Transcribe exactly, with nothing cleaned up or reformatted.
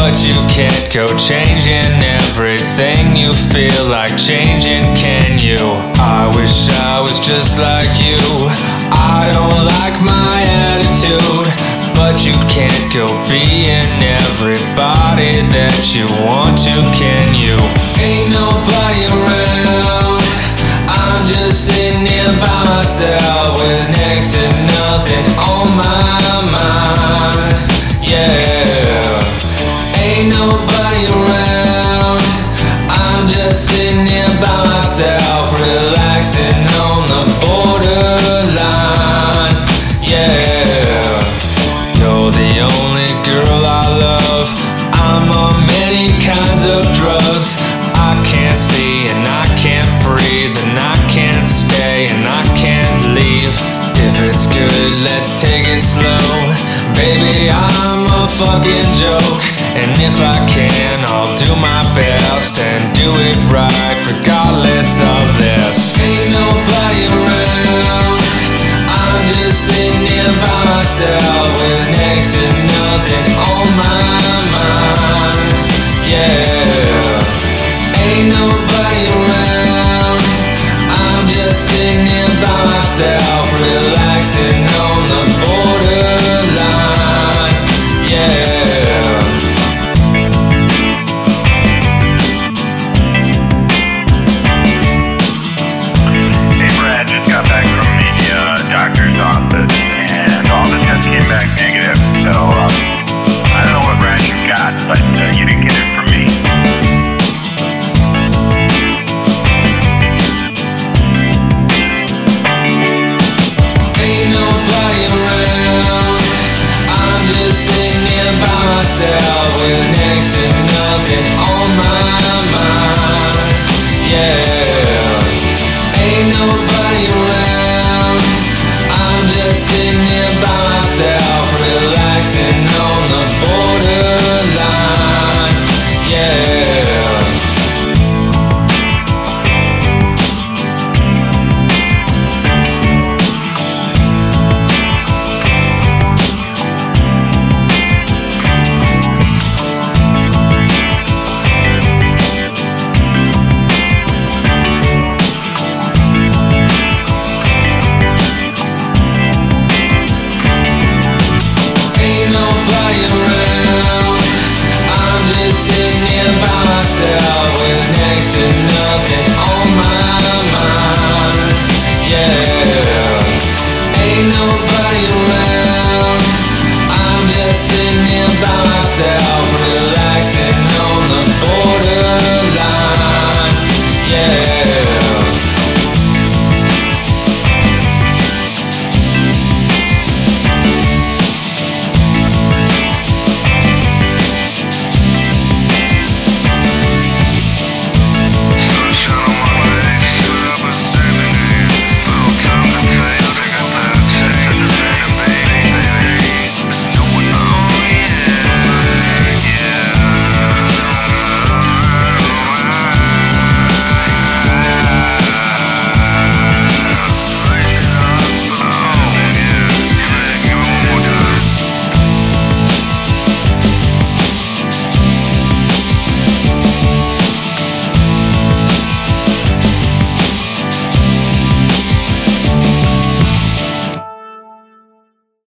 but you can't go changing everything you feel like changing, can you? I wish I was just like you. I don't like my attitude, but you can't go being everybody that you want to, can you? Ain't nobody around, I'm just sitting here by myself with next to nothing on my mind, yeah. Ain't nobody around, I'm just sitting here by myself, relaxing on the borderline, yeah. You're the only girl I love, I'm on many kinds of drugs. I can't see and I can't breathe and I can't stay and I can't leave. If it's good, let's take it slow. Baby, I'm a fucking joke, and if I can, I'll do my best and do it right regardless of this. Ain't nobody around, I'm just sitting here by myself with next to nothing on my mind, yeah. Ain't nobody around, I'm just sitting here by myself, relaxing on the borderline, yeah. Hey Brad, just got back from the uh, doctor's office, and all the tests came back negative, so um, I don't know what Brad you got, but uh, you didn't get it from me. Ain't nobody around, I'm just sitting here by myself with next to nothing on my mind, yeah. Ain't nobody around, I'm just sitting here by myself, relaxing on the borderline, yeah. Ain't nobody around, I'm just sitting here by myself with next to nothing on my mind, yeah. Ain't nobody around, I'm just sitting here by myself, relaxing